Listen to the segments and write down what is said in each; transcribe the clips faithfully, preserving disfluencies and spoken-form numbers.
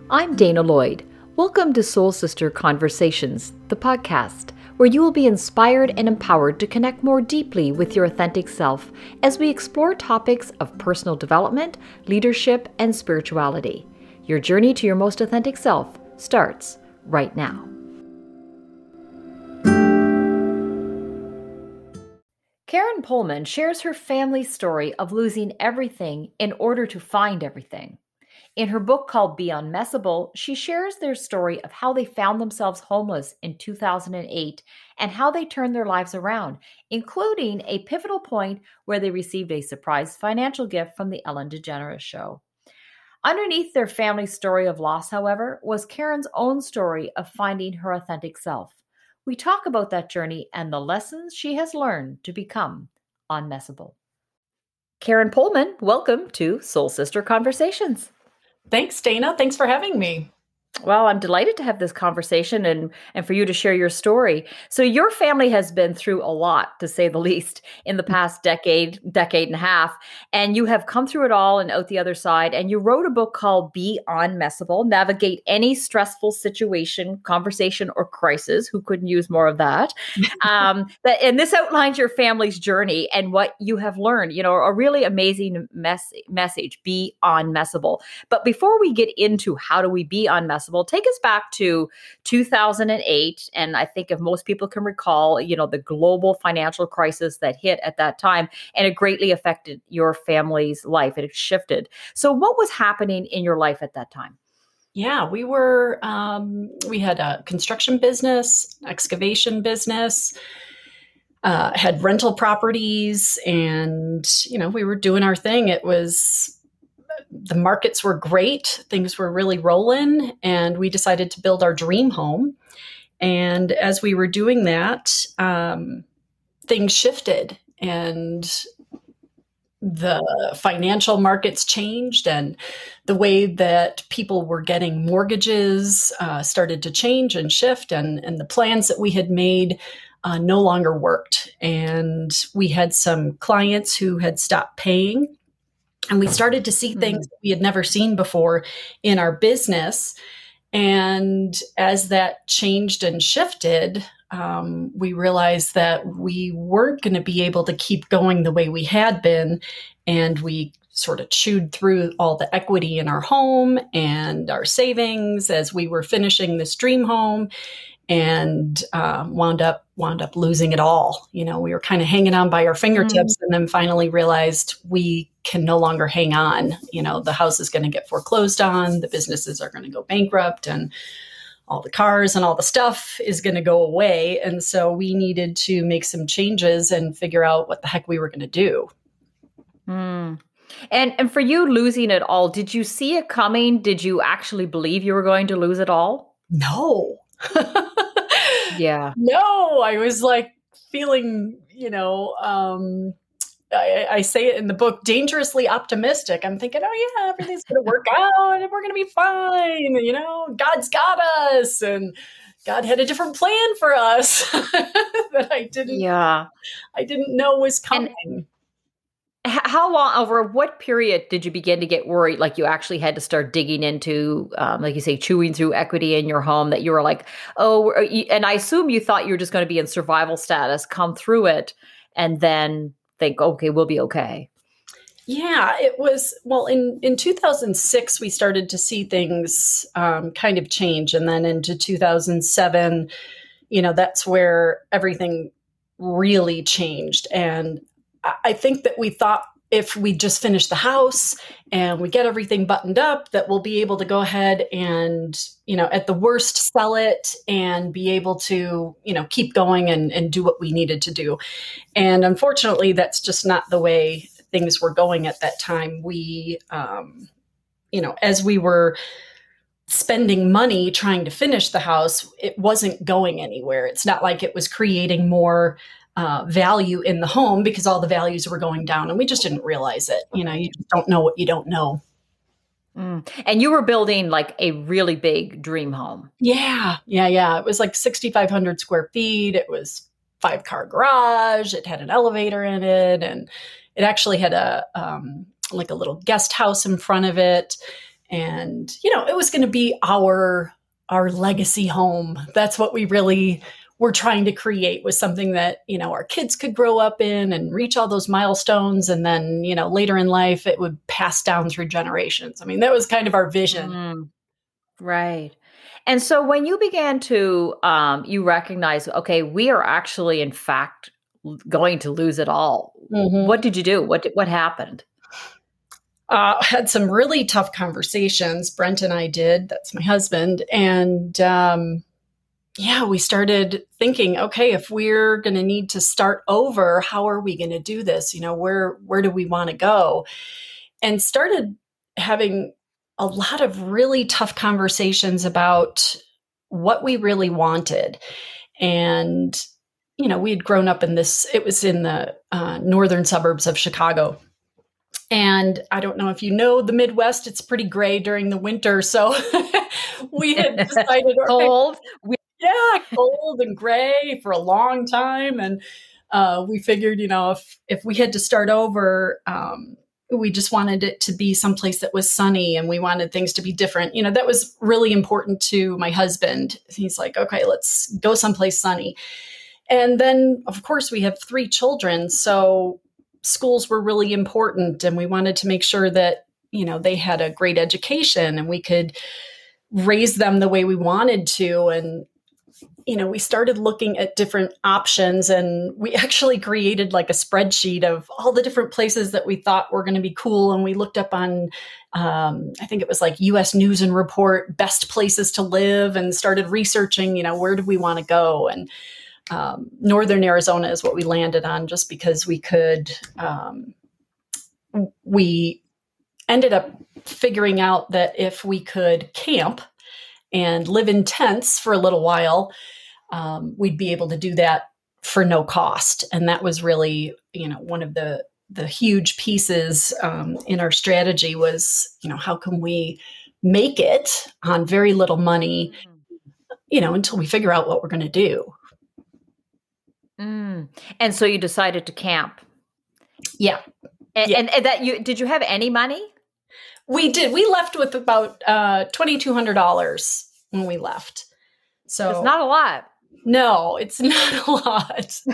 I'm Dana Lloyd. Welcome to Soul Sister Conversations, the podcast, where you will be inspired and empowered to connect more deeply with your authentic self as we explore topics of personal development, leadership, and spirituality. Your journey to your most authentic self starts right now. Karen Pullman shares her family's story of losing everything in order to find everything. In her book called Be Unmessable, she shares their story of how they found themselves homeless in two thousand eight and how they turned their lives around, including a pivotal point where they received a surprise financial gift from the Ellen DeGeneres Show. Underneath their family's story of loss, however, was Karen's own story of finding her authentic self. We talk about that journey and the lessons she has learned to become unmessable. Karen Pullman, welcome to Soul Sister Conversations. Thanks, Dana. Thanks for having me. Well, I'm delighted to have this conversation and, and for you to share your story. So your family has been through a lot, to say the least, in the past decade, decade and a half, and you have come through it all and out the other side. And you wrote a book called Be Unmessable, Navigate Any Stressful Situation, Conversation, or Crisis. Who couldn't use more of that? um, that and this outlines your family's journey and what you have learned, you know, a really amazing mes- message, be unmessable. But before we get into how do we be unmessable, take us back to two thousand eight. And I think if most people can recall, you know, the global financial crisis that hit at that time, and it greatly affected your family's life. It shifted. So what was happening in your life at that time? Yeah, we were, um, we had a construction business, excavation business, uh, had rental properties, and, you know, we were doing our thing. It was The markets were great. Things were really rolling, and we decided to build our dream home. And as we were doing that, um, things shifted, and the financial markets changed, and the way that people were getting mortgages uh, started to change and shift, and, and the plans that we had made uh, no longer worked. And we had some clients who had stopped paying. And we started to see things that we had never seen before in our business. And as that changed and shifted, um, we realized that we weren't going to be able to keep going the way we had been. And we sort of chewed through all the equity in our home and our savings as we were finishing this dream home, and um, wound up wound up losing it all. You know, we were kind of hanging on by our fingertips, mm. and then finally realized we can no longer hang on. You know, the house is going to get foreclosed on, the businesses are going to go bankrupt, and all the cars and all the stuff is going to go away. And so we needed to make some changes and figure out what the heck we were going to do. Mm. And and for you losing it all, did you see it coming? Did you actually believe you were going to lose it all? No. Yeah. No, I was like feeling, you know, um, I, I say it in the book, dangerously optimistic. I'm thinking, oh yeah, everything's going to work out and we're going to be fine. You know, God's got us, and God had a different plan for us that I didn't, yeah, I didn't know was coming. And how long, over what period did you begin to get worried? Like you actually had to start digging into, um, like you say, chewing through equity in your home, that you were like, oh, and I assume you thought you were just going to be in survival status, come through it, and then think, okay, we'll be okay. Yeah, it was, well, in, in two thousand six, we started to see things um, kind of change. And then into two thousand seven, you know, that's where everything really changed. And I think that we thought if we just finish the house and we get everything buttoned up, that we'll be able to go ahead and, you know, at the worst, sell it and be able to, you know, keep going and, and do what we needed to do. And unfortunately, that's just not the way things were going at that time. We, um, you know, as we were spending money trying to finish the house, it wasn't going anywhere. It's not like it was creating more Uh, value in the home, because all the values were going down, and we just didn't realize it. You know, you just don't know what you don't know. Mm. And you were building like a really big dream home. Yeah, yeah, yeah. It was like sixty-five hundred square feet. It was five car garage. It had an elevator in it, and it actually had a um, like a little guest house in front of it. And, you know, it was going to be our, our legacy home. That's what we really were trying to create, was something that, you know, our kids could grow up in and reach all those milestones. And then, you know, later in life, it would pass down through generations. I mean, that was kind of our vision. Mm, right. And so when you began to, um, you recognize, okay, we are actually, in fact, l- going to lose it all. Mm-hmm. What did you do? What did, what happened? Uh, had some really tough conversations. Brent and I did. That's my husband. And um, yeah, we started thinking, okay, if we're going to need to start over, how are we going to do this? You know, where where do we want to go? And started having a lot of really tough conversations about what we really wanted. And, you know, we had grown up in this, it was in the uh, northern suburbs of Chicago. And I don't know if you know the Midwest, it's pretty gray during the winter. So we had decided, Cold. we, yeah, cold and gray for a long time. And uh, we figured, you know, if, if we had to start over, um, we just wanted it to be someplace that was sunny, and we wanted things to be different. You know, that was really important to my husband. He's like, okay, let's go someplace sunny. And then, of course, we have three children. So schools were really important, and we wanted to make sure that, you know, they had a great education and we could raise them the way we wanted to. And, you know, we started looking at different options, and we actually created like a spreadsheet of all the different places that we thought were going to be cool. And we looked up on, um, I think it was like U S News and Report, best places to live, and started researching, you know, where do we want to go? And Um, Northern Arizona is what we landed on, just because we could, um, we ended up figuring out that if we could camp and live in tents for a little while, um, we'd be able to do that for no cost. And that was really, you know, one of the, the huge pieces um, in our strategy was, you know, how can we make it on very little money, you know, until we figure out what we're going to do. Mm. And so you decided to camp. Yeah. And, yeah. and, and that you, did you have any money? We did. We left with about uh, twenty-two hundred dollars when we left. So it's not a lot. No, it's not a lot. It's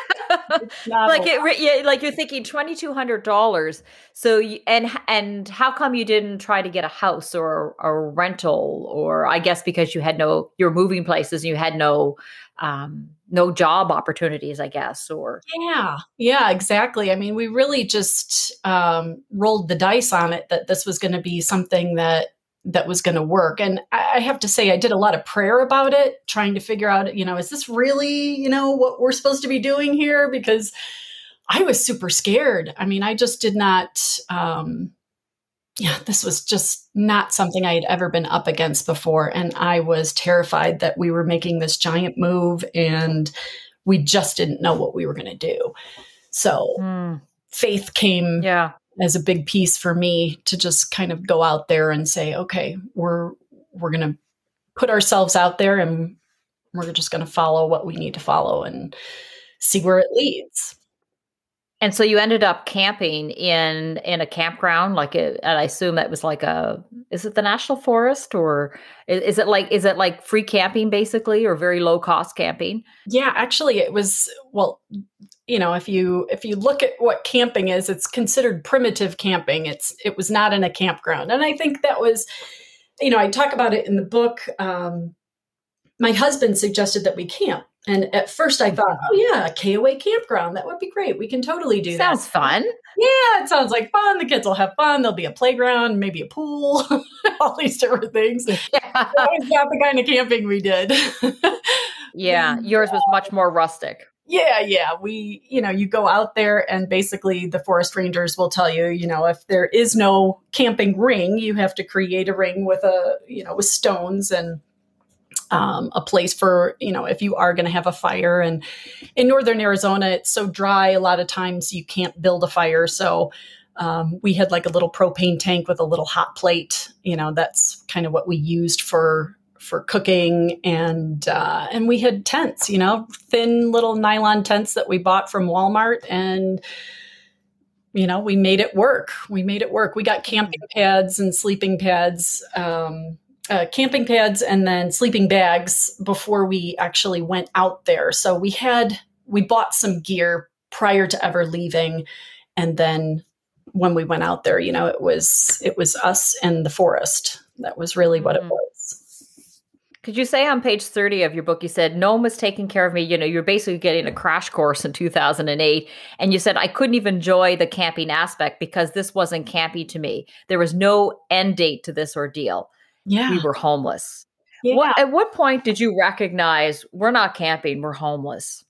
not like a it, lot. yeah, like you're thinking twenty-two hundred dollars. So, you, and, and how come you didn't try to get a house or a rental? Or I guess because you had no, you were moving places and you had no, um, no job opportunities, I guess, or. Yeah, yeah, exactly. I mean, we really just um, rolled the dice on it that this was going to be something that that was going to work. And I, I have to say, I did a lot of prayer about it, trying to figure out, you know, is this really, you know, what we're supposed to be doing here? Because I was super scared. I mean, I just did not, um, yeah, this was just not something I had ever been up against before. And I was terrified that we were making this giant move and we just didn't know what we were going to do. So mm. faith came yeah. as a big piece for me to just kind of go out there and say, okay, we're, we're going to put ourselves out there and we're just going to follow what we need to follow and see where it leads. And so you ended up camping in in a campground, like a, and I assume that was like a, is it the National Forest, or is, is it like, is it like free camping basically, or very low cost camping? Yeah, actually it was, well, you know, if you, if you look at what camping is, it's considered primitive camping. It's, it was not in a campground. And I think that was, you know, I talk about it in the book. Um, my husband suggested that we camp. And at first I thought, oh yeah, a K O A campground, that would be great. We can totally do sounds that. Sounds fun. Yeah, it sounds like fun. The kids will have fun. There'll be a playground, maybe a pool, all these different things. Yeah. That was not the kind of camping we did. Yeah, yours was much more rustic. Yeah, yeah. We, you know, you go out there and basically the forest rangers will tell you, you know, if there is no camping ring, you have to create a ring with a, you know, with stones and Um, a place for, you know, if you are going to have a fire. And in Northern Arizona, it's so dry, a lot of times you can't build a fire. So um, we had like a little propane tank with a little hot plate. You know, that's kind of what we used for for cooking. And uh, and we had tents, you know, thin little nylon tents that we bought from Walmart. And you know, we made it work. We made it work. We got camping pads and sleeping pads, um, uh, camping pads and then sleeping bags before we actually went out there. So we had, we bought some gear prior to ever leaving. And then when we went out there, you know, it was, it was us and the forest. That was really what it was. Could you say on page thirty of your book, you said, no one was taking care of me. You know, you're basically getting a crash course in two thousand eight. And you said, I couldn't even enjoy the camping aspect because this wasn't campy to me. There was no end date to this ordeal. Yeah. We were homeless. Yeah. What, at what point did you recognize we're not camping, we're homeless?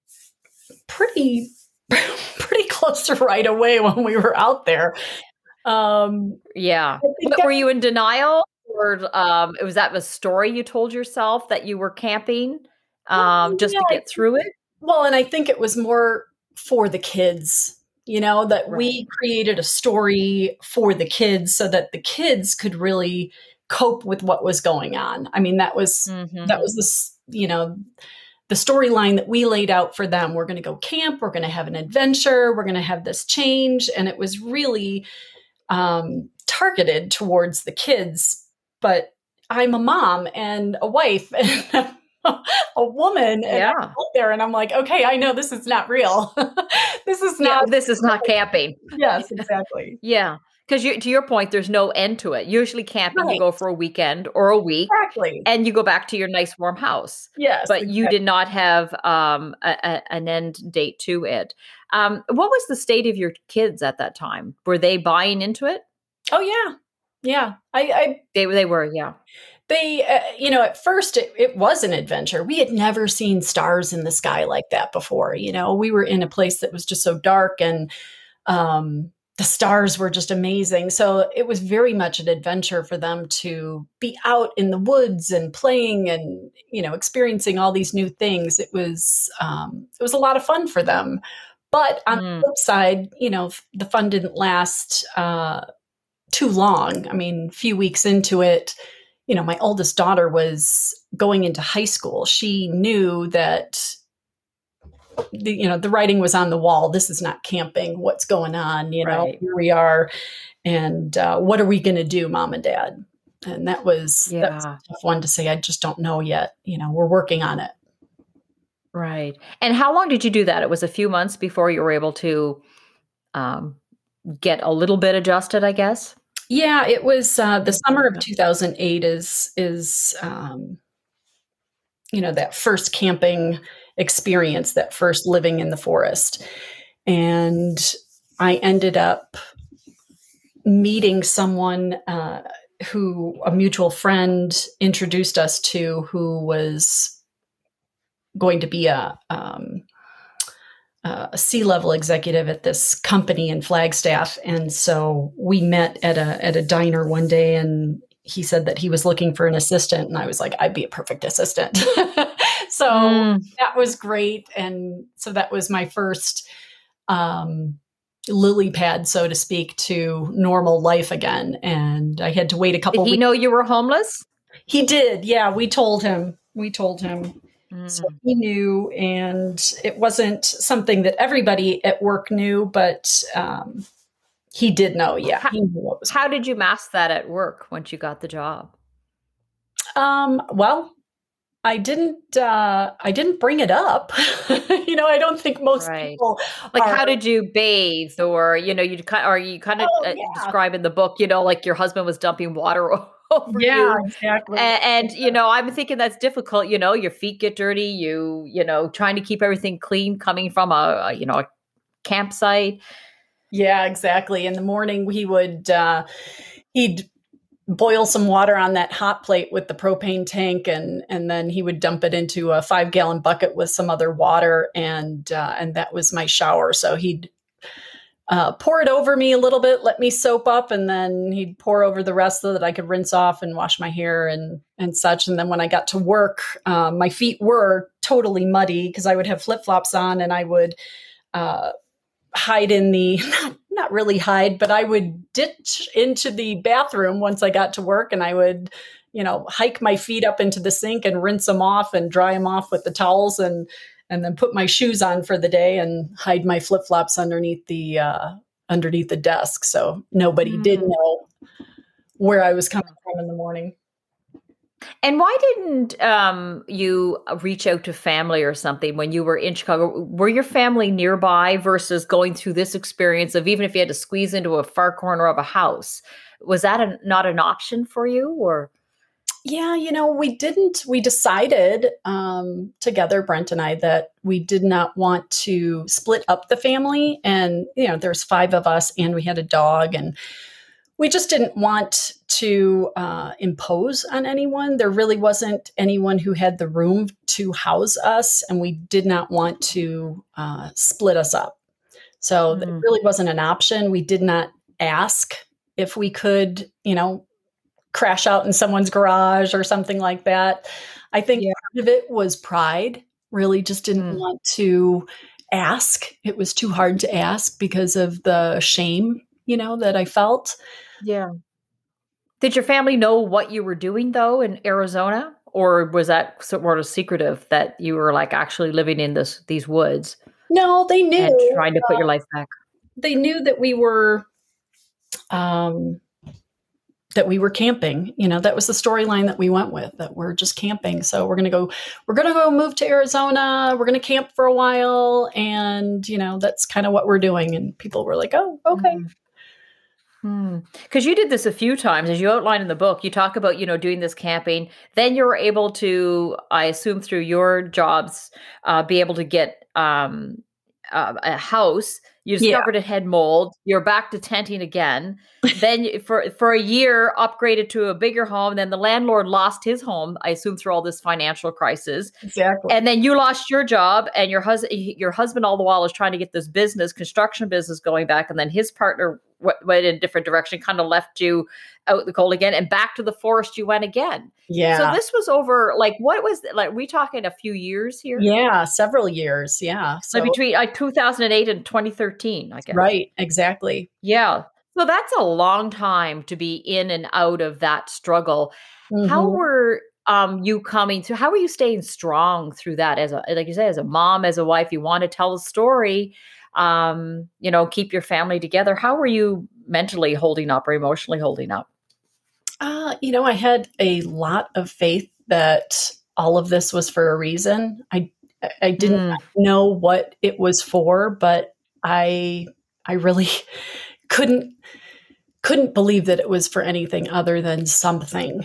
Pretty, pretty close to right away when we were out there. Um, yeah. But were you in denial? Or um, was that a story you told yourself that you were camping um, just yeah, to get through it? Well, and I think it was more for the kids, you know, that right. we created a story for the kids so that the kids could really cope with what was going on. I mean, that was, mm-hmm. that was this, you know, the storyline that we laid out for them. We're going to go camp. We're going to have an adventure. We're going to have this change. And it was really um, targeted towards the kids. But I'm a mom and a wife and a woman and yeah. I'm out there and I'm like, okay, I know this is not real. This is not, yeah, this is not camping. Yes, exactly. Yeah. Because to your point, there's no end to it. Usually camping, right. you go for a weekend or a week exactly. and you go back to your nice warm house. Yes. But exactly. you did not have um, a, a, an end date to it. Um, what was the state of your kids at that time? Were they buying into it? Oh, yeah. Yeah, I, I they they were, yeah. They, uh, you know, at first it, it was an adventure. We had never seen stars in the sky like that before. You know, we were in a place that was just so dark and um, the stars were just amazing. So it was very much an adventure for them to be out in the woods and playing and, you know, experiencing all these new things. It was, um, it was a lot of fun for them. But on mm. the flip side, you know, the fun didn't last uh, too long. I mean, a few weeks into it, you know, my oldest daughter was going into high school. She knew that, the, you know, the writing was on the wall. This is not camping. What's going on? You know, right. here we are. And uh, what are we going to do, Mom and Dad? And that was, yeah. that was a tough one to say. I just don't know yet. You know, we're working on it. Right. And how long did you do that? It was a few months before you were able to um, get a little bit adjusted, I guess. Yeah, it was uh, the summer of two thousand eight is, is um, you know, that first camping experience, that first living in the forest. And I ended up meeting someone uh, who a mutual friend introduced us to, who was going to be a, um, a C-level executive at this company in Flagstaff. And so we met at a, at a diner one day and he said that he was looking for an assistant. And I was like, I'd be a perfect assistant. So mm. that was great. And so that was my first um, lily pad, so to speak, to normal life again. And I had to wait a couple Did he weeks. know you were homeless? He did. Yeah, we told him. We told him. Mm. So he knew, and it wasn't something that everybody at work knew, but um, he did know. Yeah. How, he knew what was how did you mask that at work once you got the job? Um, well, I didn't, uh, I didn't bring it up. You know, I don't think most right. people like, are, how did you bathe or, you know, you kind or you kind of oh, uh, yeah. describe in the book, you know, like your husband was dumping water over yeah, you. exactly. And, and, you know, I'm thinking that's difficult. You know, your feet get dirty, you, you know, trying to keep everything clean coming from a, a you know, a campsite. Yeah, exactly. In the morning, he would, uh, he'd boil some water on that hot plate with the propane tank, and and then he would dump it into a five gallon bucket with some other water, and uh, and that was my shower. So he'd uh, pour it over me a little bit, let me soap up, and then he'd pour over the rest so that I could rinse off and wash my hair and and such. And then when I got to work, um, my feet were totally muddy because I would have flip flops on, and I would uh, hide in the not, not really hide, but I would ditch into the bathroom once I got to work, and I would, you know, hike my feet up into the sink and rinse them off and dry them off with the towels, and and then put my shoes on for the day and hide my flip flops underneath the uh, underneath the desk. So nobody did Mm. know where I was coming from in the morning. And why didn't um, you reach out to family or something when you were in Chicago? Were your family nearby versus going through this experience of even if you had to squeeze into a far corner of a house? Was that a, not an option for you, or? Yeah, you know, we didn't, we decided um, together, Brent and I, that we did not want to split up the family. And, you know, there's five of us and we had a dog, and we just didn't want to uh, impose on anyone. There really wasn't anyone who had the room to house us, and we did not want to uh, split us up. So mm. it really wasn't an option. We did not ask if we could, you know, crash out in someone's garage or something like that. I think yeah. part of it was pride. Really just didn't mm. want to ask. It was too hard to ask because of the shame, you know, that I felt. Yeah. Did your family know what you were doing though in Arizona, or was that sort of secretive that you were like actually living in this these woods? No, they knew. And trying to put uh, your life back. They knew that we were, um, that we were camping. You know, that was the storyline that we went with. That we're just camping. So we're gonna go. We're gonna go move to Arizona. We're gonna camp for a while, and you know, that's kind of what we're doing. And people were like, "Oh, okay." Mm. Because hmm. you did this a few times, as you outline in the book. You talk about, you know, doing this camping. Then you were able to, I assume through your jobs, uh, be able to get um, uh, a house. You discovered yeah. it had mold. You're back to tenting again. Then for for a year, upgraded to a bigger home. Then the landlord lost his home, I assume, through all this financial crisis. Exactly. And then you lost your job, and your husband, your husband, all the while, is trying to get this business, construction business, going back. And then his partner w- went in a different direction, kind of left you out in the cold again, and back to the forest you went again. Yeah. So this was over, like, what was like? We talking a few years here? Yeah, several years. Yeah. So like between like two thousand eight and twenty thirteen, I guess. Right. Exactly. Yeah. So that's a long time to be in and out of that struggle. Mm-hmm. How were um, you coming through? How were you staying strong through that? As a, like you say, as a mom, as a wife, you want to tell a story, um, you know, keep your family together. How were you mentally holding up or emotionally holding up? Uh, you know, I had a lot of faith that all of this was for a reason. I, I didn't mm. know what it was for, but I, I really couldn't couldn't believe that it was for anything other than something.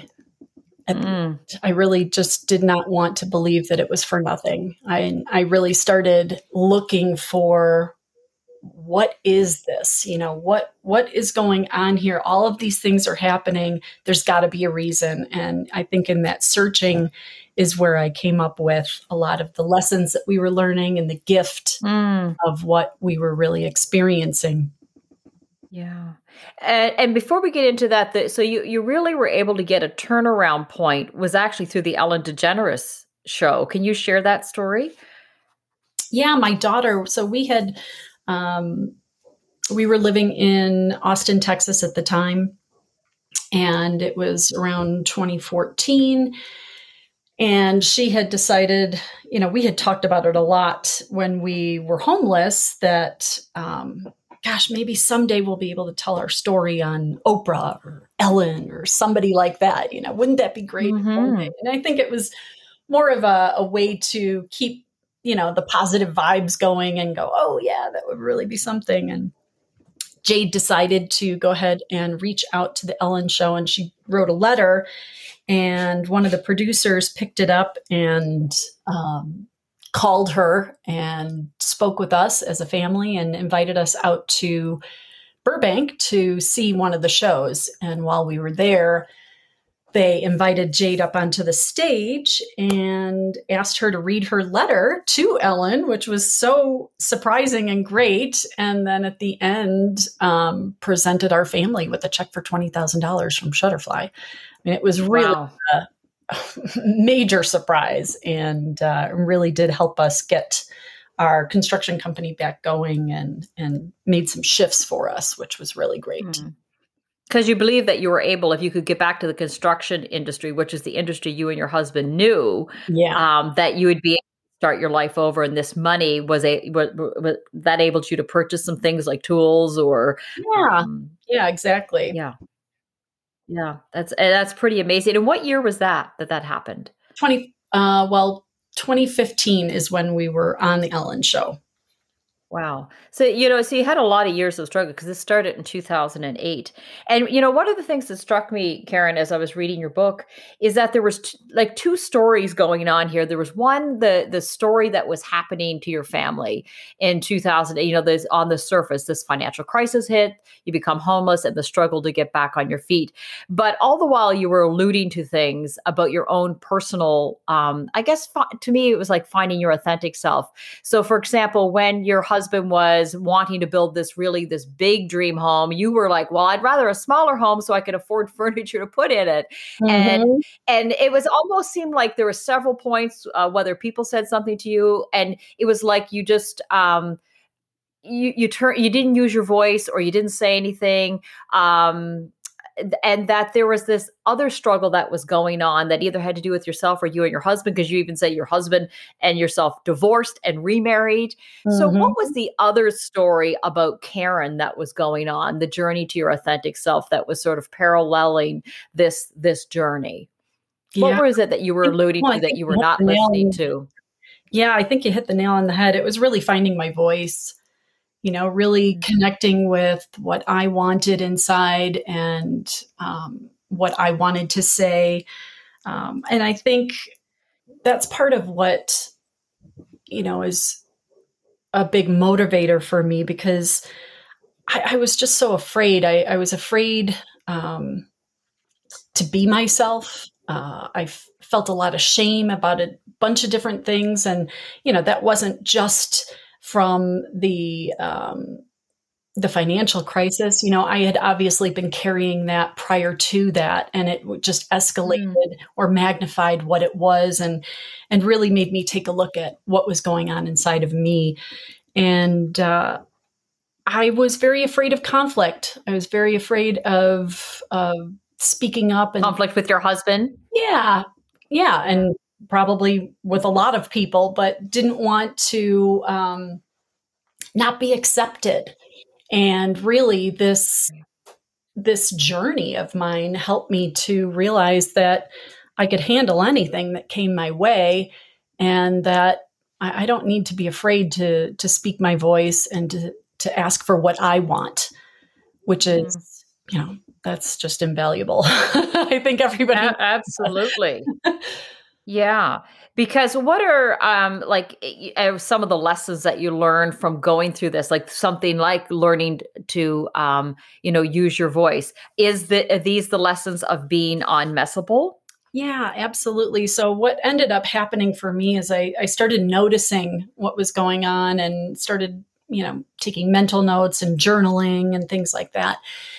Mm. I really just did not want to believe that it was for nothing. I I really started looking for, what is this? You know, what what is going on here? All of these things are happening. There's got to be a reason. And I think in that searching is where I came up with a lot of the lessons that we were learning and the gift mm. of what we were really experiencing. Yeah. And, and before we get into that, the, so you, you really were able to get a turnaround point was actually through the Ellen DeGeneres show. Can you share that story? Yeah, my daughter. So we had, um, we were living in Austin, Texas at the time, and it was around twenty fourteen. And she had decided, you know, we had talked about it a lot when we were homeless, that, um, gosh, maybe someday we'll be able to tell our story on Oprah or Ellen or somebody like that. You know, wouldn't that be great? Mm-hmm. And I think it was more of a, a way to keep, you know, the positive vibes going and go, oh yeah, that would really be something. And Jade decided to go ahead and reach out to the Ellen show, and she wrote a letter, and one of the producers picked it up and, um, called her and spoke with us as a family and invited us out to Burbank to see one of the shows. And while we were there, they invited Jade up onto the stage and asked her to read her letter to Ellen, which was so surprising and great. And then at the end, um, presented our family with a check for twenty thousand dollars from Shutterfly. I mean, it was really wow. a major surprise, and uh, really did help us get our construction company back going, and and made some shifts for us, which was really great. Because mm. you believe that you were able, if you could get back to the construction industry, which is the industry you and your husband knew, yeah. um, that you would be able to start your life over, and this money was a was, was that enabled you to purchase some things like tools or Yeah. um, Yeah, exactly. yeah, yeah. That's and that's pretty amazing. And what year was that that that happened? twenty uh well, twenty fifteen is when we were on the Ellen show. Wow. So, you know, so you had a lot of years of struggle because this started in two thousand eight. And, you know, one of the things that struck me, Karen, as I was reading your book is that there was t- like two stories going on here. There was one, the the story that was happening to your family in two thousand eight, you know, there's on the surface, this financial crisis hit, you become homeless and the struggle to get back on your feet. But all the while you were alluding to things about your own personal, um, I guess fi- to me, it was like finding your authentic self. So, for example, when your husband was wanting to build this really this big dream home, you were like, well, I'd rather a smaller home so I could afford furniture to put in it. And Mhm. and it was almost seemed like there were several points, uh, whether people said something to you, and it was like you just um, you you turn you didn't use your voice or you didn't say anything. Um, and that there was this other struggle that was going on that either had to do with yourself or you and your husband, because you even say your husband and yourself divorced and remarried. So, what was Mhm. the other story about Karen that was going on, the journey to your authentic self that was sort of paralleling this this journey? What Yeah. was it that you were I think alluding well, I to that think you you were hit not the nail listening on to? yeah, I think you hit the nail on the head. It was really finding my voice, you know, really connecting with what I wanted inside and um, what I wanted to say. Um, and I think that's part of what, you know, is a big motivator for me because I, I was just so afraid. I, I was afraid um, to be myself. Uh, I f- felt a lot of shame about a bunch of different things. And, you know, that wasn't just from the, um, the financial crisis. You know, I had obviously been carrying that prior to that, and it w- just Mm, escalated or magnified what it was, and and really made me take a look at what was going on inside of me. And uh, I was very afraid of conflict. I was very afraid of of speaking up, and conflict with your husband? yeah, yeah, Yeah. and probably with a lot of people, but didn't want to um, not be accepted. And really, this this journey of mine helped me to realize that I could handle anything that came my way, and that I, I don't need to be afraid to to speak my voice and to to ask for what I want, which is, Mm. you know, that's just invaluable. I think everybody. A- absolutely. Yeah, because what are um like y- uh, some of the lessons that you learned from going through this, like something like learning to um you know use your voice? Is the are these the lessons of being unmessable? Yeah, absolutely. So what ended up happening for me is I, I started noticing what was going on and started, you know, taking mental notes and journaling and things like that.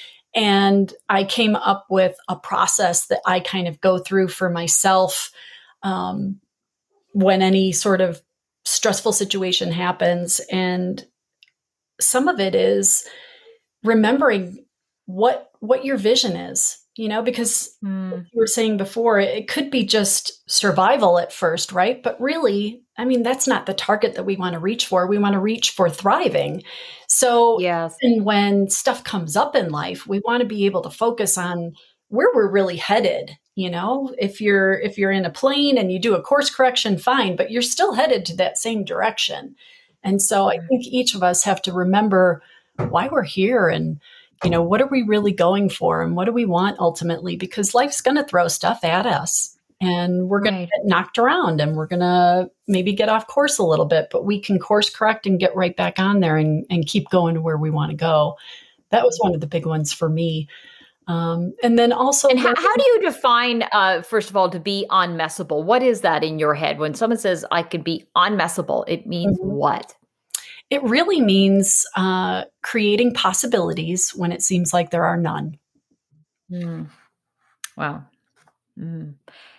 And I came up with a process that I kind of go through for myself um, when any sort of stressful situation happens. And some of it is remembering what what your vision is, you know, because like Mm, you were saying before, it could be just survival at first, right? But really, I mean, that's not the target that we want to reach for. We want to reach for thriving. So yes. and when stuff comes up in life, we want to be able to focus on where we're really headed. You know, if you're if you're in a plane and you do a course correction, fine, but you're still headed to that same direction. And so I Mm, think each of us have to remember why we're here, and you know, what are we really going for, and what do we want ultimately, because life's going to throw stuff at us, and we're going right. to get knocked around, and we're going to maybe get off course a little bit, but we can course correct and get right back on there, and, and keep going to where we want to go. That was one of the big ones for me. Um, and then also And how, how learning. do you define, uh, first of all, to be unmessable? What is that in your head? When someone says, I can be unmessable, it means Mhm. what? It really means uh, creating possibilities when it seems like there are none. Mm, wow. Mm.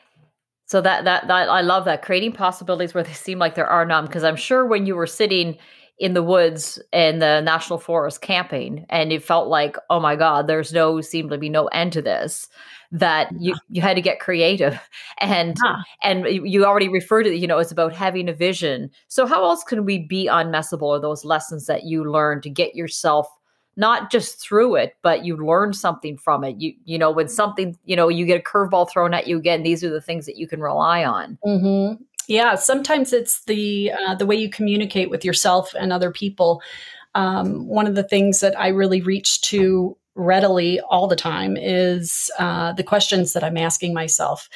So that that that I love that, creating possibilities where they seem like there are none. Because I'm sure when you were sitting in the woods in the national forest camping, and it felt like, oh my God, there's no, seemed to be no end to this, that you, Yeah. you had to get creative. And, Yeah. and you you already referred to it, you know, it's about having a vision. So how else can we be unmessable, or those lessons that you learn to get yourself not just through it, but you learn something from it. You, you know, when something, you know, you get a curveball thrown at you again, these are the things that you can rely on. Mm-hmm. Yeah. Sometimes it's the uh, the way you communicate with yourself and other people. Um, one of the things that I really reach to readily all the time is uh, the questions that I'm asking myself.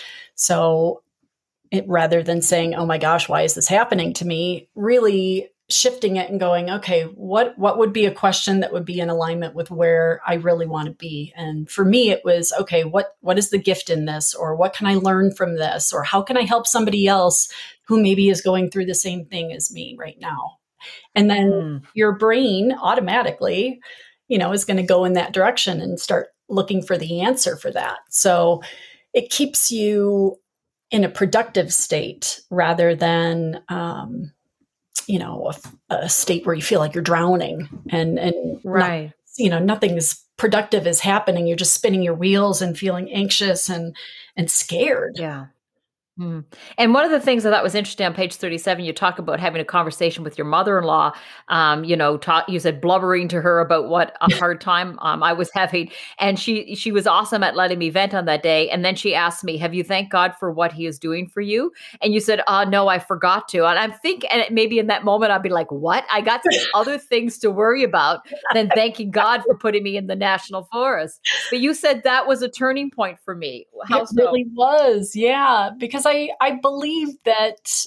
So it, rather than saying, "Oh my gosh, why is this happening to me?" really shifting it and going, okay, what what would be a question that would be in alignment with where I really want to be? And for me, it was, okay, what what is the gift in this? Or what can I learn from this? Or how can I help somebody else who maybe is going through the same thing as me right now? And then Mm, your brain automatically, you know, is going to go in that direction and start looking for the answer for that. So it keeps you in a productive state rather than, um, you know, a, a state where you feel like you're drowning and, and not, right. you know, nothing is productive is happening. You're just spinning your wheels and feeling anxious and, and scared. Yeah. Mm. And one of the things I thought was interesting on page thirty-seven, you talk about having a conversation with your mother-in-law. Um, you know, talk, you said blubbering to her about what a hard time um, I was having, and she she was awesome at letting me vent on that day. And then she asked me, "Have you thanked God for what He is doing for you?" And you said, "Uh, no, I forgot to." And I'm thinking, and maybe in that moment, I'd be like, "What? I got some other things to worry about than thanking God for putting me in the national forest." But you said that was a turning point for me. How It so? really was. Yeah. Because I, I believe that,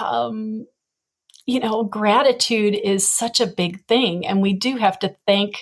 um, you know, gratitude is such a big thing. And we do have to thank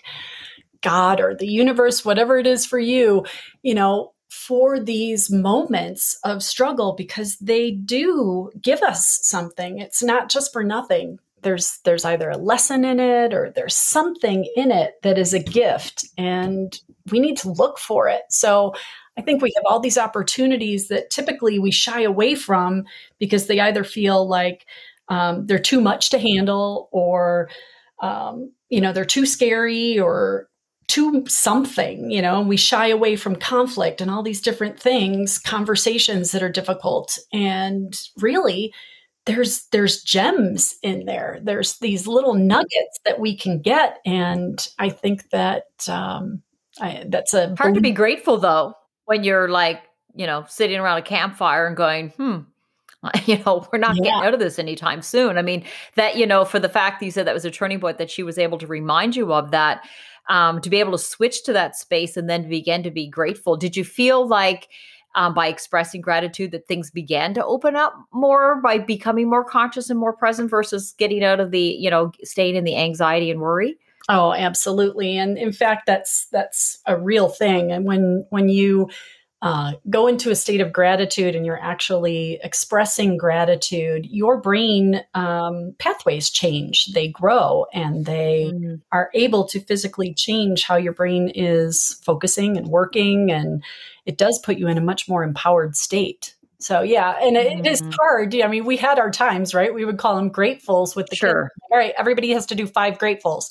God or the universe, whatever it is for you, you know, for these moments of struggle, because they do give us something. It's not just for nothing. There's there's either a lesson in it or there's something in it that is a gift, and we need to look for it. So I think we have all these opportunities that typically we shy away from because they either feel like um, they're too much to handle, or um, you know, they're too scary or too something, you know, and we shy away from conflict and all these different things, conversations that are difficult. And really, there's there's gems in there. There's these little nuggets that we can get, and I think that um, I, that's a Hard to be belief. grateful though, when you're like, you know, sitting around a campfire and going, hmm, you know, we're not Yeah. getting out of this anytime soon. I mean, that, you know, for the fact that you said that was a turning point, that she was able to remind you of that, um, to be able to switch to that space and then to begin to be grateful. Did you feel like, um, by expressing gratitude, that things began to open up more by becoming more conscious and more present versus getting out of the, you know, staying in the anxiety and worry? Oh, absolutely. And in fact, that's that's a real thing. And when when you uh, go into a state of gratitude and you're actually expressing gratitude, your brain um, pathways change, they grow, and they Mm, are able to physically change how your brain is focusing and working. And it does put you in a much more empowered state. So, yeah, and it, it is mhm. hard. I mean, we had our times, right? We would call them gratefuls with the kids. Sure. All right, everybody has to do five gratefuls.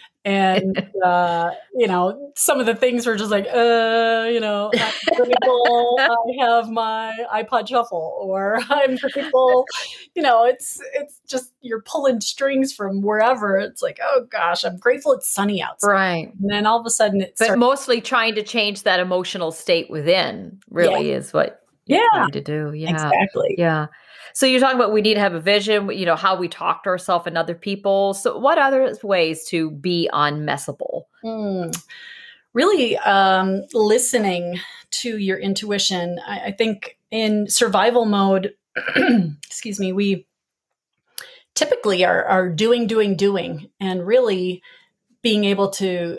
And, uh, you know, some of the things were just like, uh, you know, I'm grateful I have my iPod Shuffle, or I'm grateful, you know, it's, it's just, you're pulling strings from wherever. It's like, oh gosh, I'm grateful it's sunny outside. Right. And then all of a sudden it But starts, mostly trying to change that emotional state within yeah, really is what you're yeah, trying to do. Yeah. exactly. Yeah. So you're talking about we need to have a vision, you know, how we talk to ourselves and other people. So what other ways to be unmessable? Hmm. Really um, listening to your intuition. I, I think in survival mode, excuse me, we typically are, are doing, doing, doing, and really being able to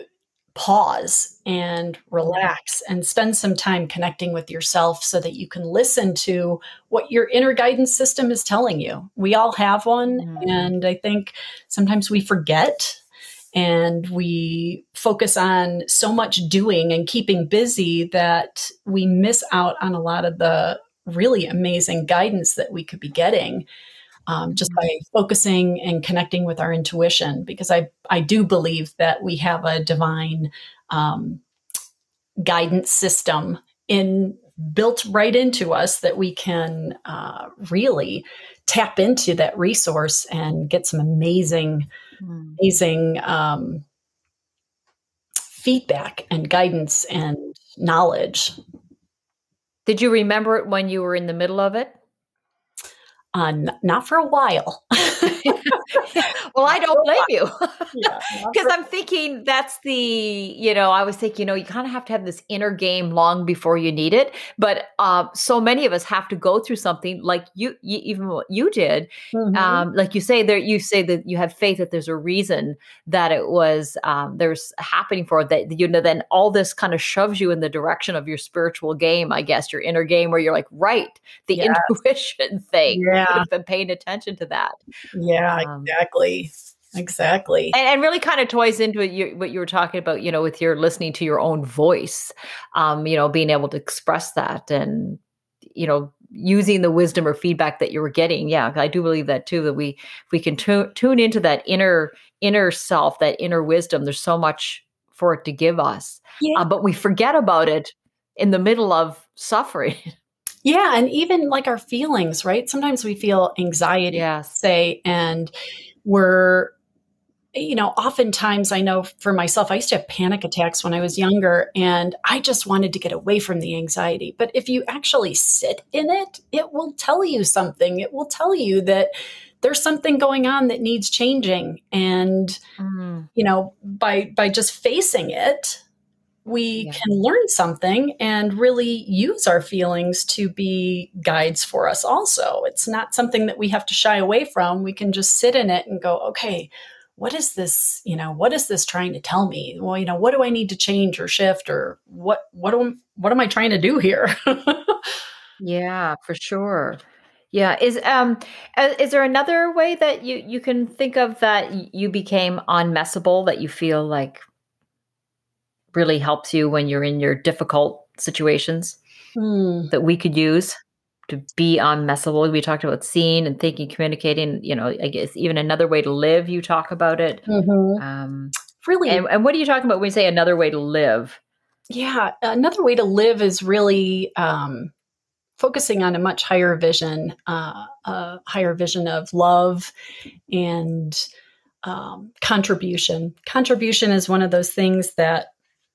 pause and relax and spend some time connecting with yourself so that you can listen to what your inner guidance system is telling you. We all have one. Mm, And I think sometimes we forget and we focus on so much doing and keeping busy that we miss out on a lot of the really amazing guidance that we could be getting. um, just by focusing and connecting with our intuition, because I, I do believe that we have a divine um, guidance system in built right into us that we can uh, really tap into that resource and get some amazing, mm. amazing um, feedback and guidance and knowledge. Did you remember it when you were in the middle of it? Uh, n- not for a while. Well, I don't blame you. Because yeah, I'm thinking that's the, you know, I was thinking, you know, you kind of have to have this inner game long before you need it. But uh, so many of us have to go through something like you, you even what you did. Mm-hmm. Um, like you say there, you say that you have faith that there's a reason that it was, um, there's happening for it, that, you know, then all this kind of shoves you in the direction of your spiritual game, I guess, your inner game where you're like, right, the yes. intuition thing. Yeah. You could have been paying attention to that. Yeah, um, exactly. Exactly. And, and really kind of toys into it, you, what you were talking about, you know, with your listening to your own voice, um, you know, being able to express that and, you know, using the wisdom or feedback that you were getting. Yeah, I do believe that too, that we, if we can tu- tune into that inner, inner self, that inner wisdom, there's so much for it to give us. Yeah. Uh, but we forget about it in the middle of suffering. Yeah. And even like our feelings, right? Sometimes we feel anxiety, yes. say, and we're, you know, oftentimes I know for myself, I used to have panic attacks when I was younger, and I just wanted to get away from the anxiety. But if you actually sit in it, it will tell you something. It will tell you that there's something going on that needs changing. And, mm-hmm. you know, by, by just facing it, we yeah. can learn something and really use our feelings to be guides for us also. It's not something that we have to shy away from. We can just sit in it and go, okay, what is this, you know, what is this trying to tell me? Well, you know, what do I need to change or shift, or what, what am, what am I trying to do here? Yeah, for sure. Yeah. Is, um, is there another way that you, you can think of that you became unmessable, that you feel like really helps you when you're in your difficult situations hmm. that we could use to be unmessable? We talked about seeing and thinking, communicating, you know, I guess even another way to live, you talk about it. Mm-hmm. Um, really. And, and what are you talking about when you say another way to live? Yeah. Another way to live is really um, focusing on a much higher vision, uh, a higher vision of love and um, contribution. Contribution is one of those things that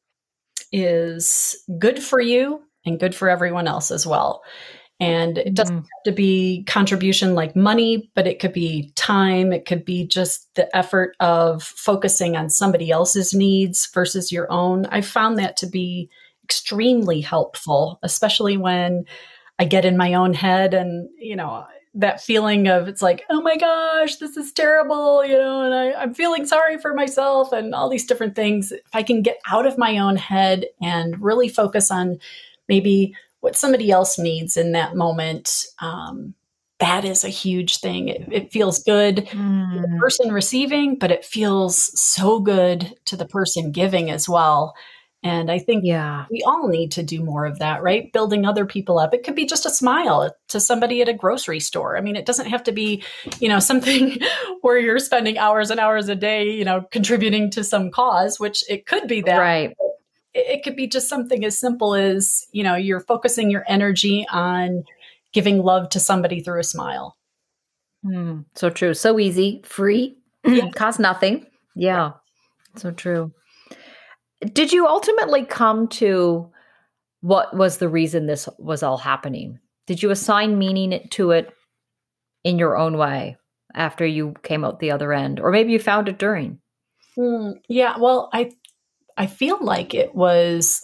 is good for you and good for everyone else as well. And it doesn't mm-hmm. have to be contribution like money, but it could be time. It could be just the effort of focusing on somebody else's needs versus your own. I found that to be extremely helpful, especially when I get in my own head and, you know, that feeling of, it's like, oh my gosh, this is terrible, you know, and I, I'm feeling sorry for myself and all these different things. If I can get out of my own head and really focus on maybe what somebody else needs in that moment, um, that is a huge thing. It, it feels good mm. to the person receiving, but it feels so good to the person giving as well. And I think yeah. we all need to do more of that, right? Building other people up. It could be just a smile to somebody at a grocery store. I mean, it doesn't have to be, you know, something where you're spending hours and hours a day, you know, contributing to some cause, which it could be that. Right. It could be just something as simple as, you know, you're focusing your energy on giving love to somebody through a smile. Mm, so true. So easy, free, yeah. cost nothing. Yeah. Right. So true. Did you ultimately come to what was the reason this was all happening? Did you assign meaning to it in your own way after you came out the other end? Or maybe you found it during? Mm, yeah, well, I I feel like it was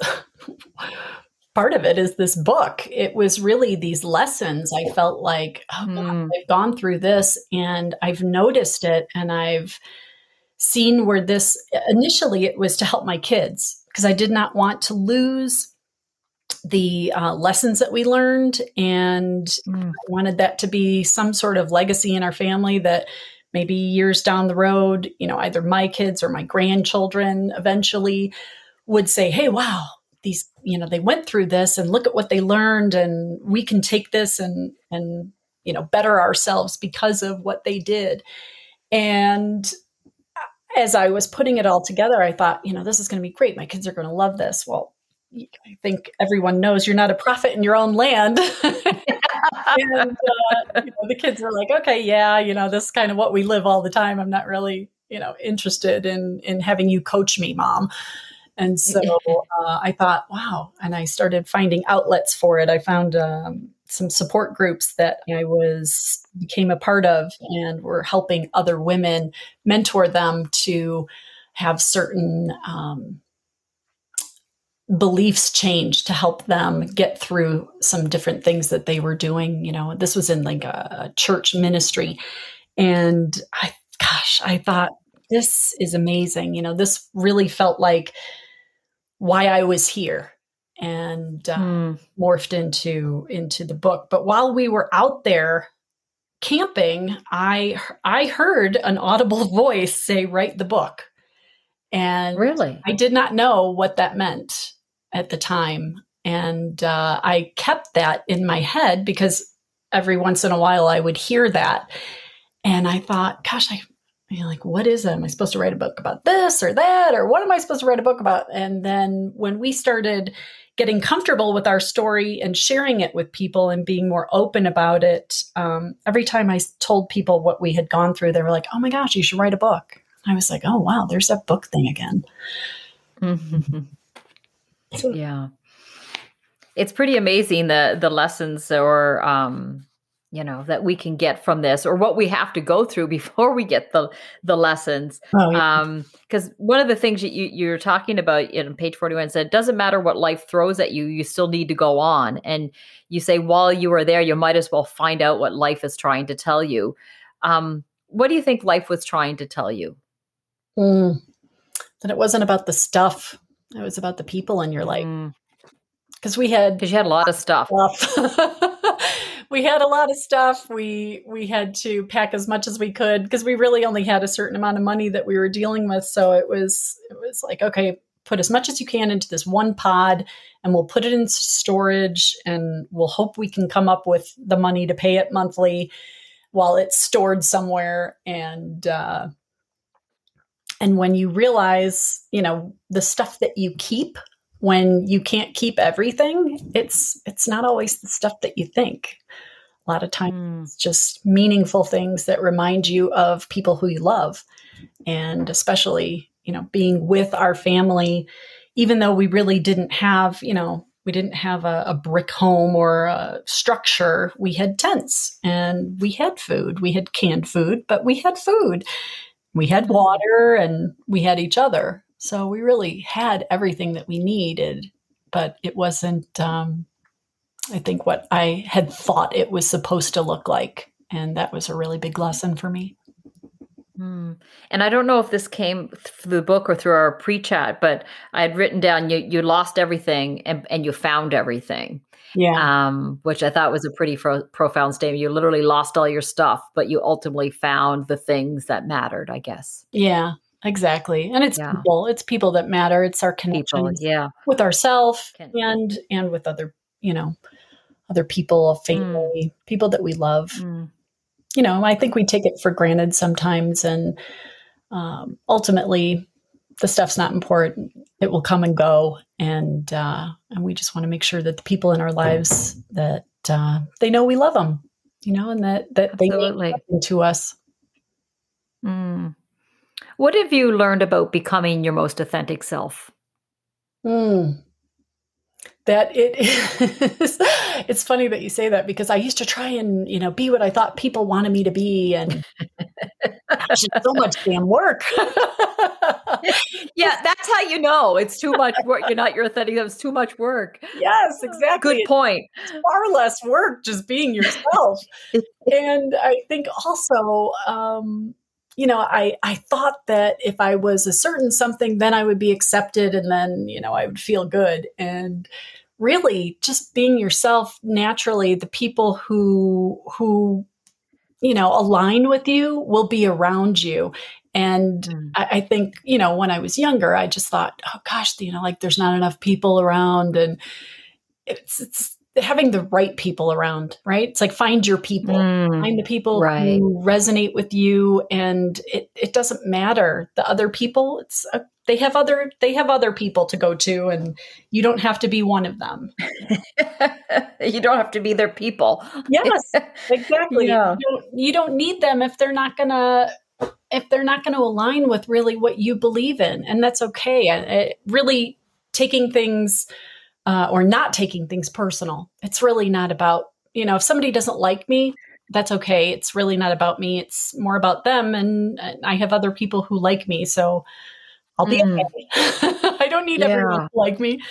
part of it is this book. It was really these lessons. I felt like, oh, God, mm. I've gone through this and I've noticed it, and I've seen where this, initially it was to help my kids because I did not want to lose the uh, lessons that we learned. And mm. I wanted that to be some sort of legacy in our family that maybe years down the road, you know, either my kids or my grandchildren eventually would say, hey, wow, these, you know, they went through this and look at what they learned, and we can take this and, and, you know, better ourselves because of what they did. And as I was putting it all together, I thought, you know, this is going to be great. My kids are going to love this. Well, I think everyone knows you're not a prophet in your own land. And uh, you know, the kids were like, okay, yeah, you know, this is kind of what we live all the time. I'm not really, you know, interested in in having you coach me, Mom. And so uh, I thought, wow. And I started finding outlets for it. I found um, some support groups that I was became a part of, and were helping other women, mentor them to have certain um, beliefs change to help them get through some different things that they were doing. You know, this was in like a church ministry. And I, gosh, I thought, this is amazing. You know, this really felt like why I was here, and uh, mm. morphed into, into the book. But while we were out there camping, I, I heard an audible voice say, write the book. And really, I did not know what that meant at the time. And uh, I kept that in my head because every once in a while I would hear that. And I thought, gosh, I, you know, like, what is it? Am I supposed to write a book about this or that? Or what am I supposed to write a book about? And then when we started getting comfortable with our story and sharing it with people and being more open about it, um, every time I told people what we had gone through, they were like, oh my gosh, you should write a book. I was like, oh, wow, there's that book thing again. Mm-hmm. So, yeah. It's pretty amazing the the lessons or, um, you know, that we can get from this, or what we have to go through before we get the the lessons. Oh, yeah. Um, because one of the things that you, you're talking about in page forty-one said, it doesn't matter what life throws at you, you still need to go on. And you say, while you are there, you might as well find out what life is trying to tell you. Um, what do you think life was trying to tell you? Mm. That it wasn't about the stuff. It was about the people in your life. Because mm. we had, because you had a lot of stuff. stuff. We had a lot of stuff. We we had to pack as much as we could because we really only had a certain amount of money that we were dealing with. So it was it was like, okay, put as much as you can into this one pod, and we'll put it in storage, and we'll hope we can come up with the money to pay it monthly while it's stored somewhere. And uh, And when you realize, you know, the stuff that you keep, when you can't keep everything, it's it's not always the stuff that you think. A lot of times mm. it's just meaningful things that remind you of people who you love. And especially, you know, being with our family, even though we really didn't have, you know, we didn't have a, a brick home or a structure. We had tents and we had food. We had canned food, but we had food. We had water and we had each other. So we really had everything that we needed, but it wasn't, um, I think, what I had thought it was supposed to look like. And that was a really big lesson for me. Hmm. And I don't know if this came through the book or through our pre-chat, but I had written down, you, you lost everything and, and you found everything. Yeah. Um, which I thought was a pretty pro- profound statement. You literally lost all your stuff, but you ultimately found the things that mattered, I guess. Yeah, exactly. And it's yeah. people, it's people that matter. It's our connections people, yeah. with ourselves and, and with other, you know, other people, family, mm. people that we love. Mm. You know, I think we take it for granted sometimes. And um, ultimately, the stuff's not important. It will come and go. And uh, and we just want to make sure that the people in our lives, that uh, they know we love them, you know, and that, that they mean something to us. Mm. What have you learned about becoming your most authentic self? Mm. That it is, it's funny that you say that, because I used to try and, you know, be what I thought people wanted me to be. And gosh, it's so much damn work. Yeah, that's how you know it's too much work. You're not your authentic. It's too much work. Yes, exactly. Good point. It's far less work just being yourself. And I think also, um, you know, I, I thought that if I was a certain something, then I would be accepted, and then, you know, I would feel good. And really just being yourself naturally, the people who, who, you know, align with you will be around you. And mm. I, I think, you know, when I was younger, I just thought, oh gosh, you know, like there's not enough people around, and it's, it's, having the right people around, right? It's like find your people, Mm, find the people right. who resonate with you, and it, it doesn't matter the other people. It's a, they have other they have other people to go to, and you don't have to be one of them. You don't have to be their people. Yes, exactly. Yeah. You don't, you don't need them if they're not gonna if they're not going to align with really what you believe in, and that's okay. And it, really taking things uh, or not taking things personal. It's really not about, you know, if somebody doesn't like me, that's okay. It's really not about me. It's more about them. And, and I have other people who like me. So I'll be Mm, okay. I don't need everyone yeah, to like me.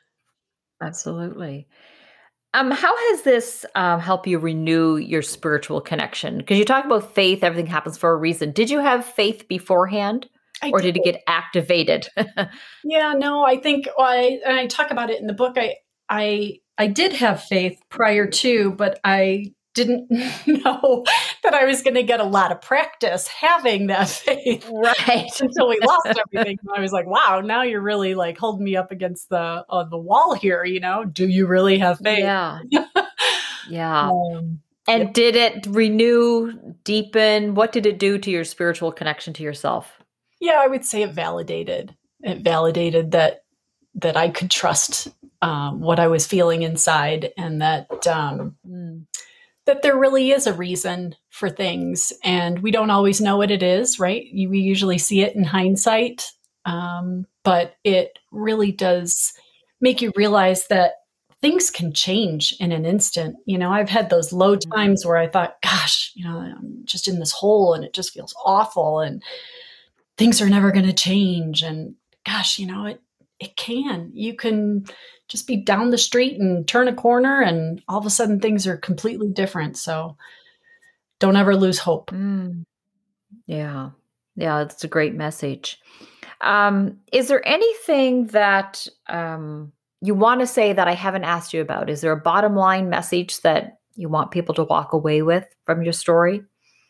absolutely. Um, how has this um, helped you renew your spiritual connection? Because you talk about faith, everything happens for a reason. Did you have faith beforehand, I or did. did it get activated? Yeah, no, I think I, and I talk about it in the book. I, I, I did have faith prior to, but I didn't know that I was going to get a lot of practice having that faith Right. until we lost everything. And I was like, wow, now you're really like holding me up against the uh, the wall here. You know, do you really have faith? Yeah. Yeah. um, yeah. And did it renew, deepen? What did it do to your spiritual connection to yourself? Yeah, I would say it validated. It validated that that I could trust um, what I was feeling inside, and that um, Mm. that there really is a reason for things, and we don't always know what it is, right? You, we usually see it in hindsight, um, but it really does make you realize that things can change in an instant. You know, I've had those low Mm. times where I thought, gosh, you know, I'm just in this hole and it just feels awful, and things are never going to change. And gosh, you know, it it can. You can just be down the street and turn a corner, and all of a sudden things are completely different. So don't ever lose hope. Mm. Yeah. Yeah, that's a great message. Um, is there anything that um, you want to say that I haven't asked you about? Is there a bottom line message that you want people to walk away with from your story?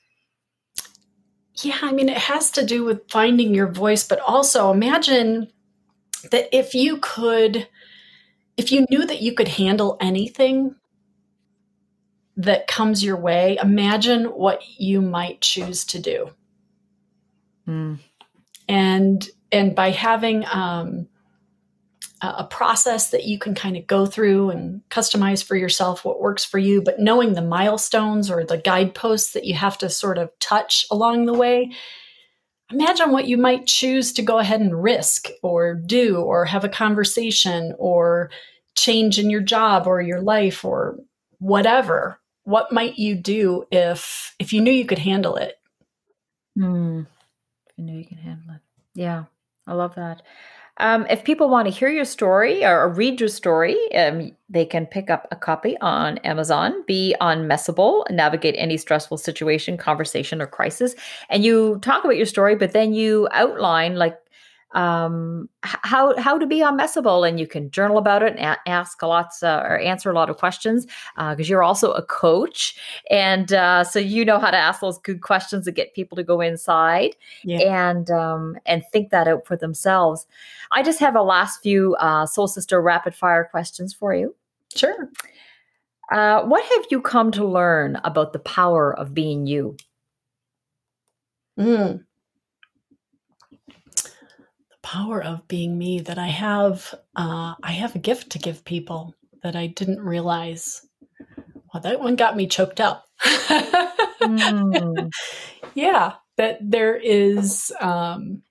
Yeah, I mean, it has to do with finding your voice, but also imagine that if you could, if you knew that you could handle anything that comes your way, imagine what you might choose to do. Mm. And and by having um, a process that you can kind of go through and customize for yourself what works for you, but knowing the milestones or the guideposts that you have to sort of touch along the way, imagine what you might choose to go ahead and risk or do or have a conversation or change in your job or your life or whatever. What might you do if if you knew you could handle it? Mm. I know you can handle it. Yeah, I love that. Um, if people want to hear your story or, or read your story, um, they can pick up a copy on Amazon, be unmessable, navigate any stressful situation, conversation, or crisis. And you talk about your story, but then you outline like um, h- how how to be unmessable, and you can journal about it and a- ask a lots uh, or answer a lot of questions because you're also a coach, and uh, so you know how to ask those good questions to get people to go inside Yeah, and um, and think that out for themselves. I just have a last few uh, Soul Sister rapid fire questions for you. sure. Uh, what have you come to learn about the power of being you? Mm. Power of being me, that I have uh, I have a gift to give people that I didn't realize. Well, that one got me choked up. Mm, Yeah, that there is um,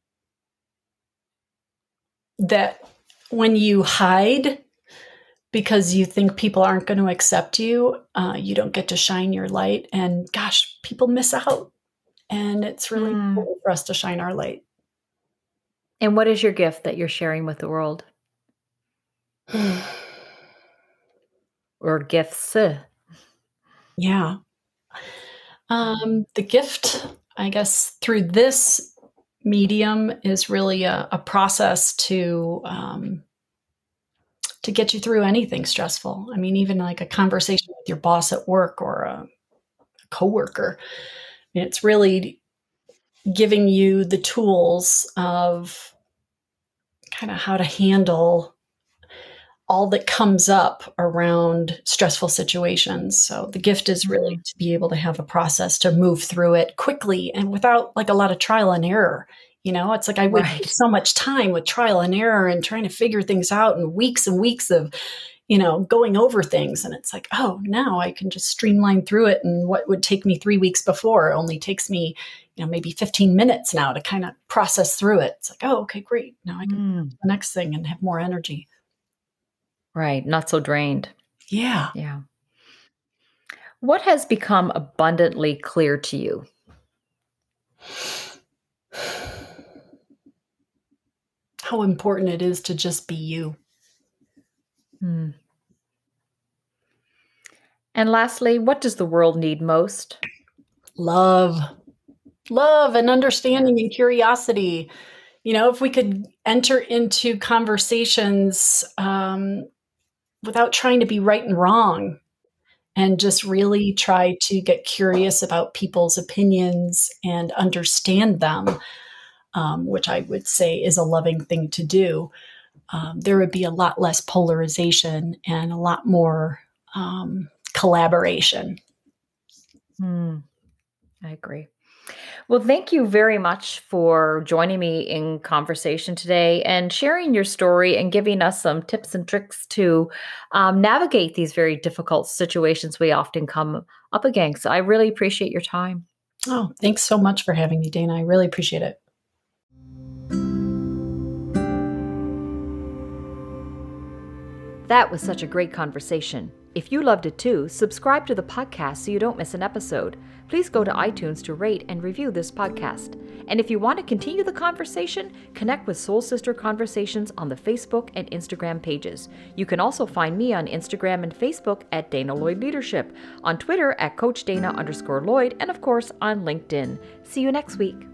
that when you hide because you think people aren't going to accept you, uh, you don't get to shine your light, and gosh, people miss out. And it's really mm. important for us to shine our light. And what is your gift that you're sharing with the world, or gifts? uh, Yeah. Um, the gift, I guess, through this medium is really a, a process to um, to get you through anything stressful. I mean, even like a conversation with your boss at work or a coworker. It's really giving you the tools of kind of how to handle all that comes up around stressful situations. So the gift is really Mm. to be able to have a process to move through it quickly and without like a lot of trial and error. You know, it's like I would Right. waste so much time with trial and error and trying to figure things out and weeks and weeks of, you know, going over things. And it's like, oh, now I can just streamline through it. And what would take me three weeks before only takes me, you know, maybe fifteen minutes now to kind of process through it. It's like, oh, okay, great. Now I can Mm. do the next thing and have more energy. Right. Not so drained. Yeah. Yeah. What has become abundantly clear to you? How important it is to just be you. Mm. And lastly, what does the world need most? Love, love and understanding and curiosity. You know, if we could enter into conversations um, without trying to be right and wrong and just really try to get curious about people's opinions and understand them, um, which I would say is a loving thing to do, um, there would be a lot less polarization and a lot more um, collaboration. Mm. I agree. Well, thank you very much for joining me in conversation today and sharing your story and giving us some tips and tricks to um, navigate these very difficult situations we often come up against. I really appreciate your time. Oh, thanks so much for having me, Dana. I really appreciate it. That was such a great conversation. If you loved it too, subscribe to the podcast so you don't miss an episode. Please go to iTunes to rate and review this podcast. And if you want to continue the conversation, connect with Soul Sister Conversations on the Facebook and Instagram pages. You can also find me on Instagram and Facebook at Dana Lloyd Leadership, on Twitter at Coach Dana underscore Lloyd, and of course on LinkedIn. See you next week.